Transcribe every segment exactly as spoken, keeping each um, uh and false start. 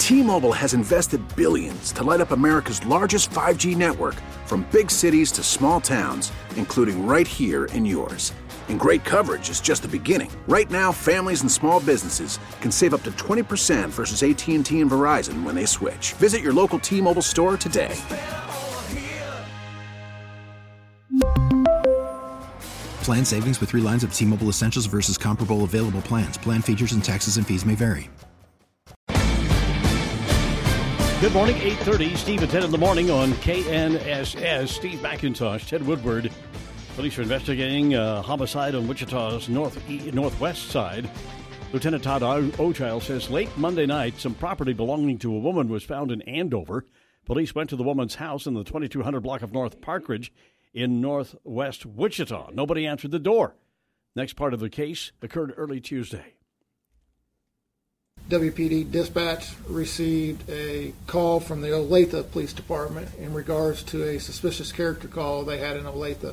T-Mobile has invested billions to light up America's largest five G network, from big cities to small towns, including right here in yours. And great coverage is just the beginning. Right now, families and small businesses can save up to twenty percent versus A T and T and Verizon when they switch. Visit your local T-Mobile store today. Plan savings with three lines of T-Mobile Essentials versus comparable available plans. Plan features and taxes and fees may vary. Good morning, eight thirty. Steve at ten in the morning on K N S S. Steve McIntosh, Ted Woodward. Police are investigating a homicide on Wichita's north northwest side. Lieutenant Todd O'Child says late Monday night, some property belonging to a woman was found in Andover. Police went to the woman's house in the twenty-two hundred block of North Parkridge in northwest Wichita. Nobody answered the door. Next part of the case occurred early Tuesday. W P D dispatch received a call from the Olathe Police Department in regards to a suspicious character call they had in Olathe.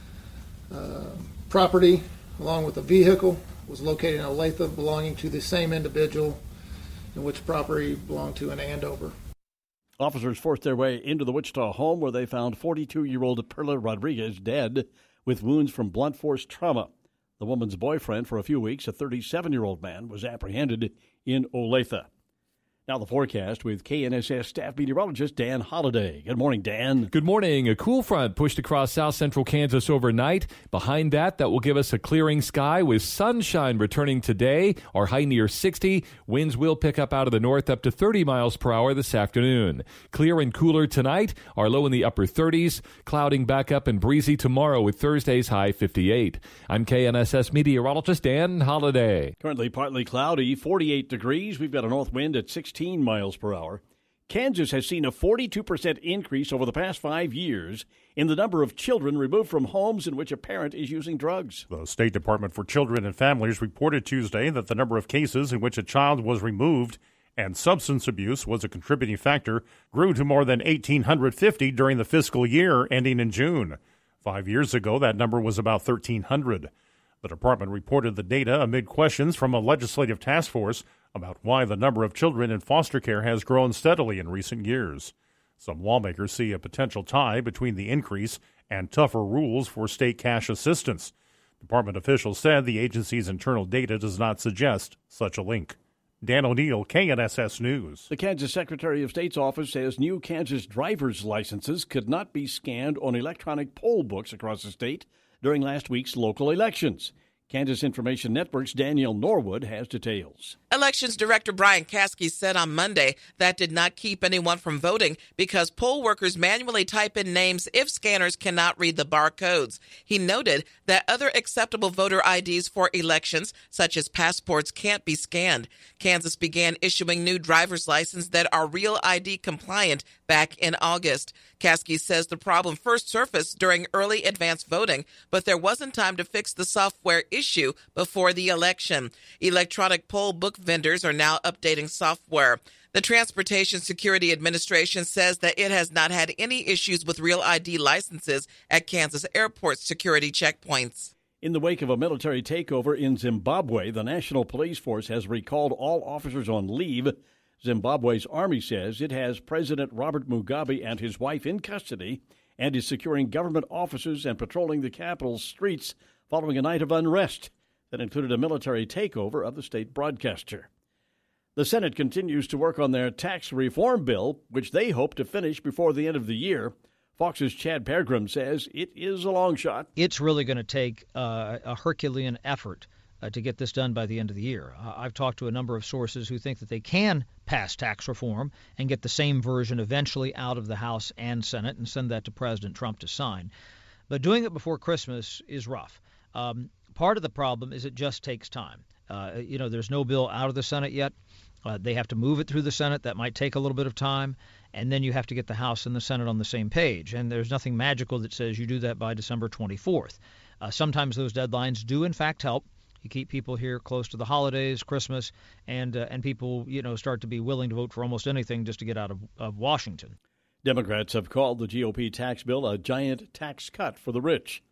Uh, property, along with a vehicle, was located in Olathe belonging to the same individual in which property belonged to in Andover. Officers forced their way into the Wichita home where they found forty-two-year-old Perla Rodriguez dead with wounds from blunt force trauma. The woman's boyfriend for a few weeks, a thirty-seven-year-old man, was apprehended in Olathe. Now the forecast with K N S S staff meteorologist Dan Holliday. Good morning, Dan. Good morning. A cool front pushed across south central Kansas overnight. Behind that, that will give us a clearing sky with sunshine returning today. Our high near sixty. Winds will pick up out of the north up to thirty miles per hour this afternoon. Clear and cooler tonight. Our low in the upper thirties. Clouding back up and breezy tomorrow with Thursday's high fifty-eight. I'm K N S S meteorologist Dan Holliday. Currently partly cloudy, forty-eight degrees. We've got a north wind at sixteen miles per hour. Kansas has seen a forty-two percent increase over the past five years in the number of children removed from homes in which a parent is using drugs. The State Department for Children and Families reported Tuesday that the number of cases in which a child was removed and substance abuse was a contributing factor grew to more than one thousand eight hundred fifty during the fiscal year ending in June. Five years ago, that number was about one thousand three hundred. The department reported the data amid questions from a legislative task force about why the number of children in foster care has grown steadily in recent years. Some lawmakers see a potential tie between the increase and tougher rules for state cash assistance. Department officials said the agency's internal data does not suggest such a link. Dan O'Neill, K N S S News. The Kansas Secretary of State's office says new Kansas driver's licenses could not be scanned on electronic poll books across the state during last week's local elections. Kansas Information Network's Danielle Norwood has details. Elections Director Brian Caskey said on Monday that did not keep anyone from voting because poll workers manually type in names if scanners cannot read the barcodes. He noted that other acceptable voter I Ds for elections, such as passports, can't be scanned. Kansas began issuing new driver's licenses that are Real I D compliant back in August. Caskey says the problem first surfaced during early advance voting, but there wasn't time to fix the software issue before the election. Electronic poll book vendors are now updating software. The Transportation Security Administration says that it has not had any issues with Real I D licenses at Kansas airport security checkpoints. In the wake of a military takeover in Zimbabwe, the National Police Force has recalled all officers on leave. Zimbabwe's army says it has President Robert Mugabe and his wife in custody and is securing government offices and patrolling the capital's streets following a night of unrest that included a military takeover of the state broadcaster. The Senate continues to work on their tax reform bill, which they hope to finish before the end of the year. Fox's Chad Peregrine says it is a long shot. It's really going to take uh, a Herculean effort uh, to get this done by the end of the year. Uh, I've talked to a number of sources who think that they can pass tax reform and get the same version eventually out of the House and Senate and send that to President Trump to sign. But doing it before Christmas is rough. Um, part of the problem is it just takes time. Uh, you know, there's no bill out of the Senate yet. Uh, they have to move it through the Senate. That might take a little bit of time. And then you have to get the House and the Senate on the same page. And there's nothing magical that says you do that by December twenty-fourth. Uh, sometimes those deadlines do, in fact, help. You keep people here close to the holidays, Christmas, and uh, and people, you know, start to be willing to vote for almost anything just to get out of, of Washington. Democrats have called the G O P tax bill a giant tax cut for the rich.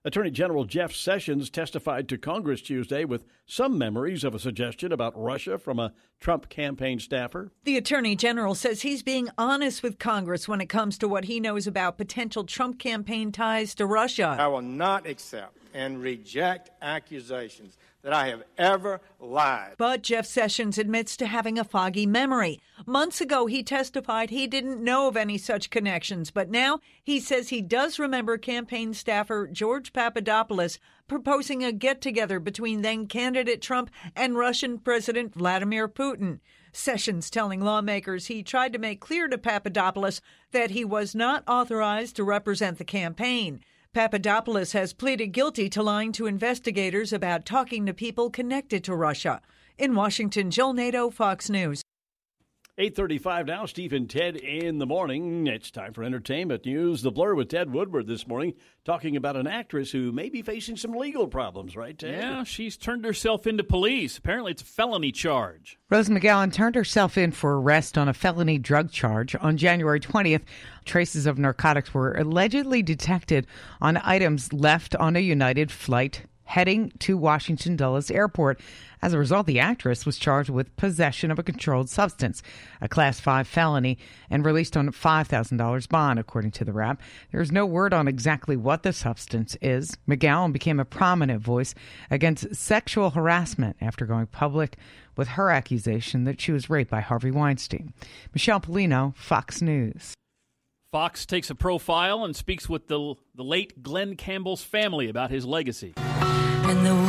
Attorney General Jeff Sessions testified to Congress Tuesday with some memories of a suggestion about Russia from a Trump campaign staffer. The Attorney General says he's being honest with Congress when it comes to what he knows about potential Trump campaign ties to Russia. I will not accept and reject accusations that I have ever lied. But Jeff Sessions admits to having a foggy memory. Months ago, he testified he didn't know of any such connections, but now he says he does remember campaign staffer George Papadopoulos proposing a get-together between then-candidate Trump and Russian President Vladimir Putin. Sessions telling lawmakers he tried to make clear to Papadopoulos that he was not authorized to represent the campaign. Papadopoulos has pleaded guilty to lying to investigators about talking to people connected to Russia. In Washington, Jill Nato, Fox News. eight thirty-five now, Steve and Ted in the morning. It's time for entertainment news. The Blur with Ted Woodward this morning, talking about an actress who may be facing some legal problems, right, Ted? Yeah, she's turned herself into police. Apparently it's a felony charge. Rose McGowan turned herself in for arrest on a felony drug charge. On January twentieth, traces of narcotics were allegedly detected on items left on a United flight heading to Washington Dulles Airport. As a result, the actress was charged with possession of a controlled substance, a Class five felony, and released on a five thousand dollars bond, according to the rap. There is no word on exactly what the substance is. McGowan became a prominent voice against sexual harassment after going public with her accusation that she was raped by Harvey Weinstein. Michelle Polino, Fox News. Fox takes a profile and speaks with the, the late Glenn Campbell's family about his legacy. And the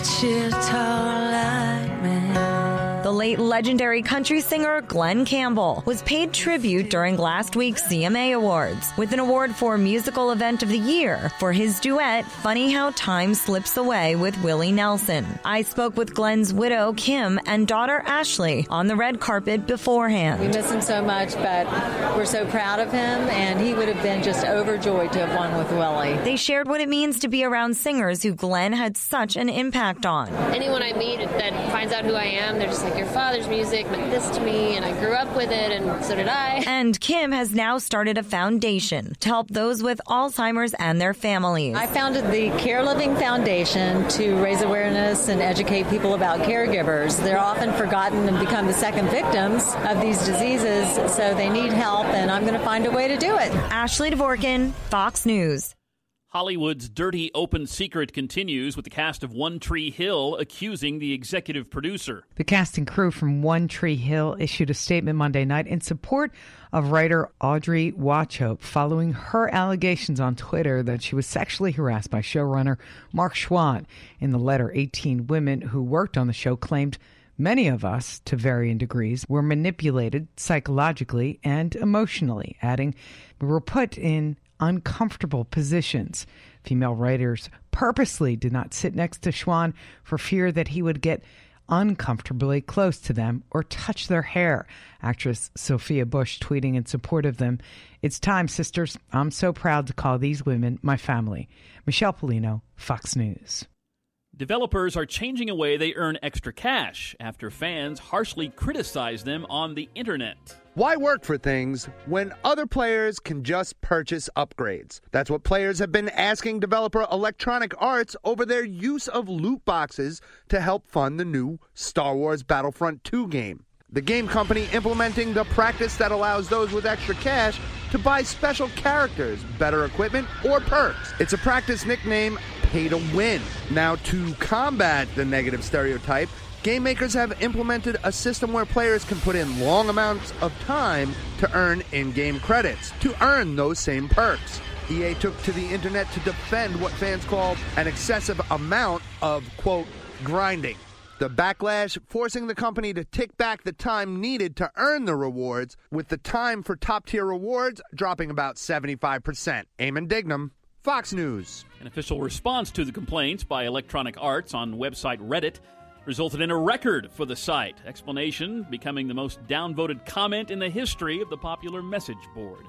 Wichita Lightning. The late legendary country singer Glenn Campbell was paid tribute during last week's C M A Awards with an award for Musical Event of the Year for his duet, Funny How Time Slips Away, with Willie Nelson. I spoke with Glenn's widow, Kim, and daughter, Ashley, on the red carpet beforehand. We miss him so much, but we're so proud of him, and he would have been just overjoyed to have won with Willie. They shared what it means to be around singers who Glenn had such an impact on. Anyone I meet that finds out who I am, they're just like, your father's music meant this to me, and I grew up with it, and so did I. And Kim has now started a foundation to help those with Alzheimer's and their families. I founded the Care Living Foundation to raise awareness and educate people about caregivers. They're often forgotten and become the second victims of these diseases, so they need help, and I'm going to find a way to do it. Ashley Dvorkin, Fox News. Hollywood's dirty open secret continues with the cast of One Tree Hill accusing the executive producer. The cast and crew from One Tree Hill issued a statement Monday night in support of writer Audrey Wauchope following her allegations on Twitter that she was sexually harassed by showrunner Mark Schwann. In the letter, eighteen women who worked on the show claimed many of us, to varying degrees, were manipulated psychologically and emotionally, adding, we were put in uncomfortable positions. Female writers purposely did not sit next to Schwann for fear that he would get uncomfortably close to them or touch their hair. Actress Sophia Bush tweeting in support of them, it's time, sisters. I'm so proud to call these women my family. Michelle Polino, Fox News. Developers are changing a way they earn extra cash after fans harshly criticize them on the internet. Why work for things when other players can just purchase upgrades? That's what players have been asking developer Electronic Arts over their use of loot boxes to help fund the new Star Wars Battlefront two game. The game company implementing the practice that allows those with extra cash to buy special characters, better equipment, or perks. It's a practice nicknamed Pay to Win. Now, to combat the negative stereotype, game makers have implemented a system where players can put in long amounts of time to earn in-game credits, to earn those same perks. E A took to the internet to defend what fans called an excessive amount of, quote, grinding. The backlash forcing the company to tick back the time needed to earn the rewards, with the time for top-tier rewards dropping about seventy-five percent. Eamon Dignam, Fox News. An official response to the complaints by Electronic Arts on website Reddit resulted in a record for the site. Explanation becoming the most downvoted comment in the history of the popular message board.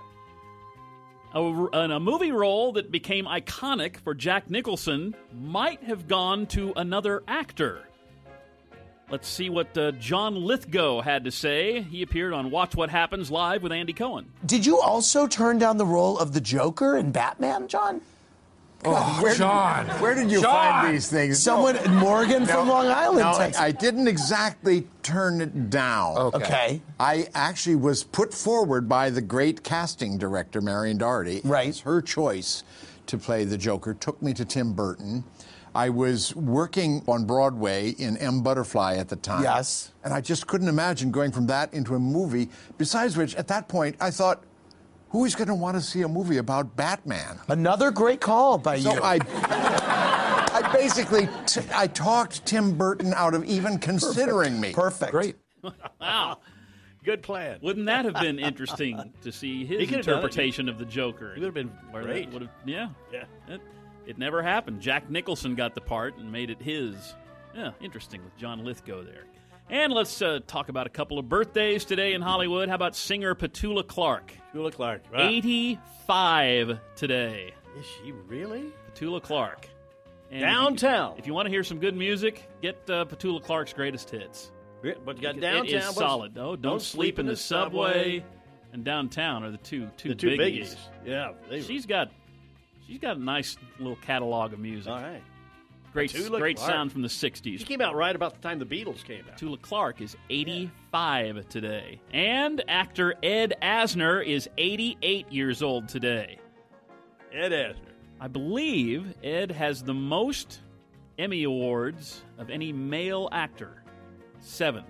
A, a movie role that became iconic for Jack Nicholson might have gone to another actor. Let's see what uh, John Lithgow had to say. He appeared on Watch What Happens Live with Andy Cohen. Did you also turn down the role of the Joker in Batman, John? Oh, where John. Did, where did you John. find these things? Someone, no. Morgan no, from Long Island. No, Texas. I didn't exactly turn it down. Okay. okay. I actually was put forward by the great casting director, Marion Doherty. Right. It's her choice to play the Joker. Took me to Tim Burton. I was working on Broadway in M. Butterfly at the time. Yes. And I just couldn't imagine going from that into a movie. Besides which, at that point, I thought, who is going to want to see a movie about Batman? Another great call by so you. I, I basically, t- I talked Tim Burton out of even considering me. Perfect. Great. Wow. Good plan. Wouldn't that have been interesting to see his interpretation of the Joker? It would have been great. Would have, yeah. Yeah. It, it never happened. Jack Nicholson got the part and made it his. Yeah, interesting with John Lithgow there. And let's uh, talk about a couple of birthdays today in Hollywood. How about singer Petula Clark? Petula Clark. Wow. eighty-five today. Is she really? Petula Clark. And Downtown. If you, if you want to hear some good music, get uh, Petula Clark's greatest hits. But you got It downtown. is solid. Oh, don't, don't sleep in the subway. And downtown are the two two, the two biggies. biggies. Yeah, they she's got she's got a nice little catalog of music. All right. Great, Petula great Clark. sound from the sixties. She came out right about the time the Beatles came out. Petula Clark is eighty-five yeah. today. And actor Ed Asner is eighty-eight years old today. Ed Asner. I believe Ed has the most Emmy Awards of any male actor. Seven.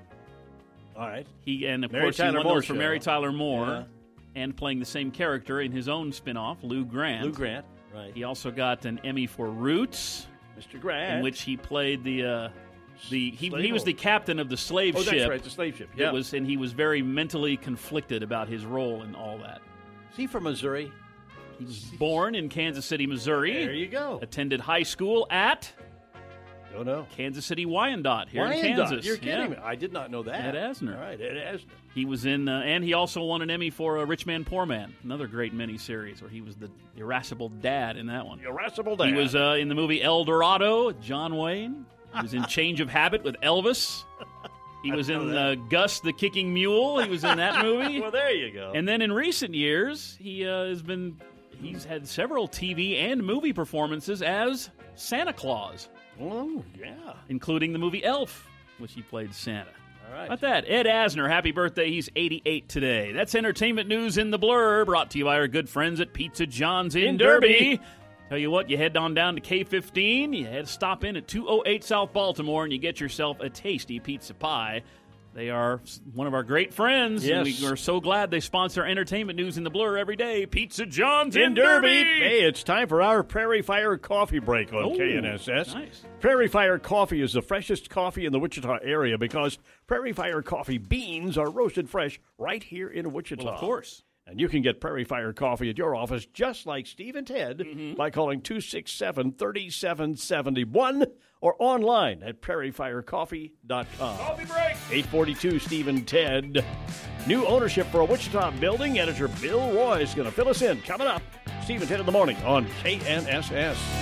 All right. He And, of Mary course, Tyler he won Moore those for show. Mary Tyler Moore Yeah. and playing the same character in his own spinoff, Lou Grant. Lou Grant, right. He also got an Emmy for Roots. Mister Grant. In which he played the uh, the he, Slave he was owner. the captain of the slave Oh, ship. that's right, the slave ship. Yeah. It was, and he was very mentally conflicted about his role in all that. Is he from Missouri? He was born in Kansas City, Missouri. There you go. Attended high school at Don't know. Kansas City Wyandotte here Wyandotte. in Kansas. You're kidding Yeah. me. I did not know that. Ed Asner. All right, Ed Asner. He was in, uh, and he also won an Emmy for uh, Rich Man, Poor Man, another great miniseries where he was the irascible dad in that one. Irascible dad. He was uh, in the movie El Dorado, John Wayne. He was in Change of Habit with Elvis. He was in uh, Gus the Kicking Mule. He was in that movie. Well, there you go. And then in recent years, he uh, has been, he's had several T V and movie performances as Santa Claus. Oh, yeah. Including the movie Elf, which he played Santa. All right. About that, Ed Asner, happy birthday. He's eighty-eight today. That's entertainment news in the Blur, brought to you by our good friends at Pizza John's in, In Derby. Derby. Tell you what, you head on down to K fifteen, you head stop in at two oh eight South Baltimore, and you get yourself a tasty pizza pie. They are one of our great friends, Yes. and we are so glad they sponsor entertainment news in the Blur every day. Pizza John's in, In Derby. Derby. Hey, it's time for our Prairie Fire Coffee Break on Oh, K N S S. nice. Prairie Fire Coffee is the freshest coffee in the Wichita area because Prairie Fire Coffee beans are roasted fresh right here in Wichita. Well, of course. And you can get Prairie Fire Coffee at your office just like Steve and Ted Mm-hmm. by calling two six seven, three seven seven one or online at prairie fire coffee dot com. Coffee break. eight forty-two Steve and Ted. New ownership for a Wichita building. Editor Bill Roy is going to fill us in. Coming up, Steve and Ted in the morning on K N S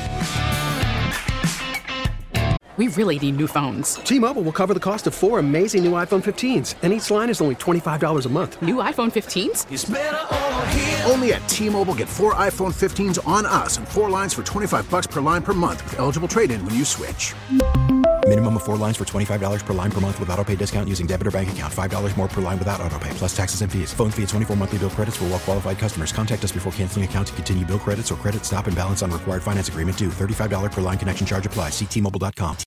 S. We really need new phones. T-Mobile will cover the cost of four amazing new iPhone fifteens, and each line is only twenty-five dollars a month. New iPhone fifteens? It's better over here. Only at T-Mobile, get four iPhone fifteens on us and four lines for twenty-five bucks per line per month with eligible trade-in when you switch. Minimum of four lines for twenty-five dollars per line per month with autopay discount using debit or bank account. five dollars more per line without autopay, plus taxes and fees. Phone fee at twenty-four monthly bill credits for well-qualified customers. Contact us before canceling account to continue bill credits or credit stop and balance on required finance agreement due. thirty-five dollars per line connection charge applies. See T Mobile dot com.